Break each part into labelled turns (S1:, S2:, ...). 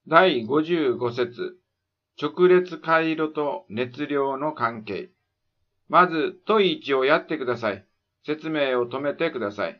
S1: 第55節、直列回路と熱量の関係。まず、問1をやってください。説明を止めてください。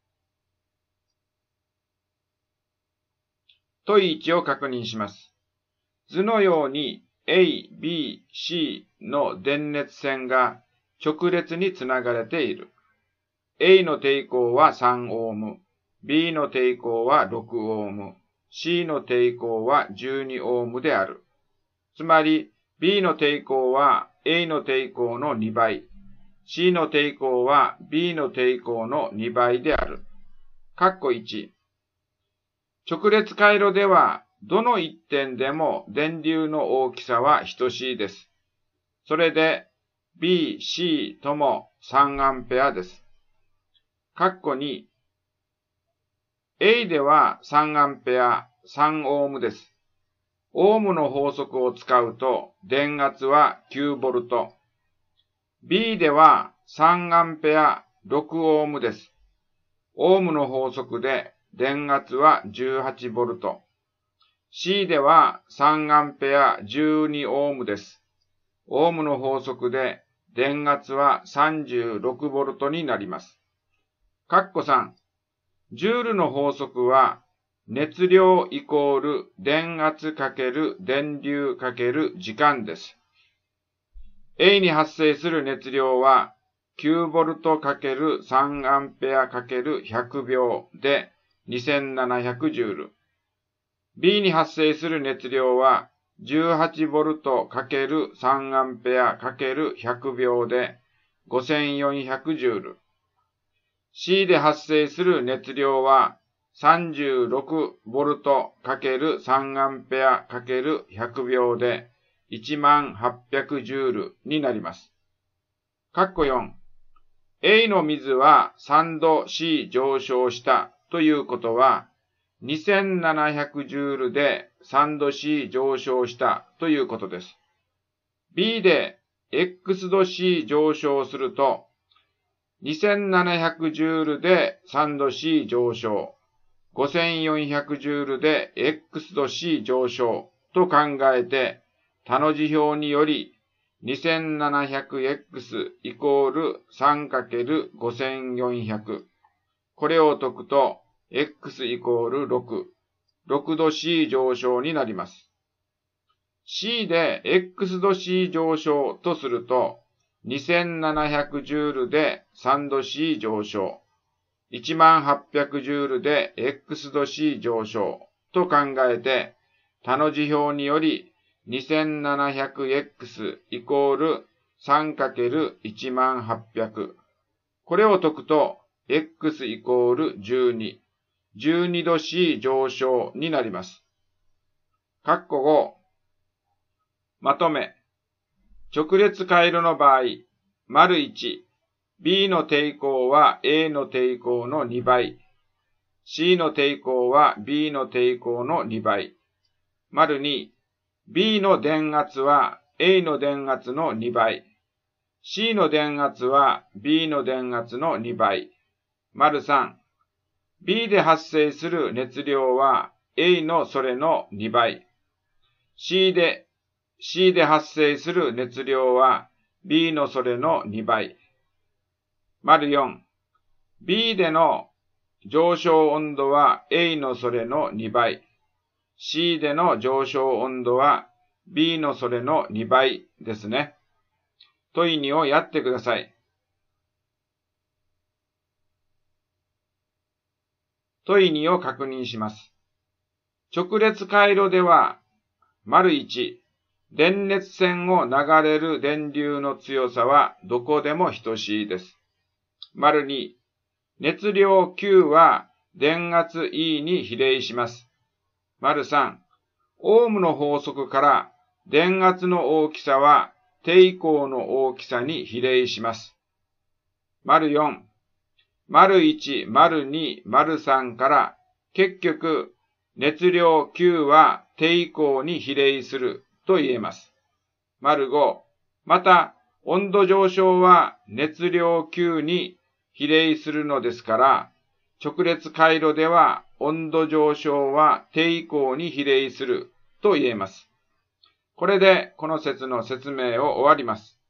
S1: 問1を確認します。図のように A、B、C の電熱線が直列につながれている。A の抵抗は3オーム、B の抵抗は6オーム、C の抵抗は12オームである。つまり、B の抵抗は A の抵抗の2倍、C の抵抗は B の抵抗の2倍である。括弧1。直列回路では、どの一点でも電流の大きさは等しいです。それで、B、C とも3アンペアです。括弧2。A では3アンペア、3オームです。オームの法則を使うと、電圧は9ボルト。B では3アンペア、6オームです。オームの法則で、電圧は18ボルト。C では3アンペア12オームです。オームの法則で電圧は36ボルトになります。括弧3。ジュールの法則は熱量イコール電圧かける電流かける時間です。A に発生する熱量は9ボルトかける3アンペアかける100秒で2700ジュール。B に発生する熱量は18ボルトかける3アンペアかける100秒で5400ジュール。C で発生する熱量は36ボルトかける3アンペアかける100秒で10800ジュールになります。括弧4。A の水は3度 C 上昇したということは、2700ジュールで3度 C 上昇したということです。B で X 度 C 上昇すると、2700ジュールで3度 C 上昇、5400ジュールで X 度 C 上昇と考えて、他の辞表により 2700X イコール 3×5400。これを解くと、X イコール6。6度 C 上昇になります。C で X 度 C 上昇とすると、2700ジュールで3度 C 上昇。10800ジュールで X 度 C 上昇と考えて、他の辞表により 2700X イコール 3×10800。これを解くと、X イコール12。12度 C 上昇になります。括弧5。まとめ。直列回路の場合、丸1、B の抵抗は A の抵抗の2倍。C の抵抗は B の抵抗の2倍。丸2、B の電圧は A の電圧の2倍。C の電圧は B の電圧の2倍。丸3、B で発生する熱量は A のそれの2倍。C で発生する熱量は B のそれの2倍。丸4、B での上昇温度は A のそれの2倍。C での上昇温度は B のそれの2倍ですね。問2をやってください。問2を確認します。直列回路では、丸1、電熱線を流れる電流の強さはどこでも等しいです。丸2、熱量 Q は電圧 E に比例します。丸3、オームの法則から電圧の大きさは抵抗の大きさに比例します。丸4、丸1、丸2、丸3から結局熱量 Q は抵抗に比例すると言えます。丸5、また温度上昇は熱量 Q に比例するのですから、直列回路では温度上昇は抵抗に比例すると言えます。これでこの説の説明を終わります。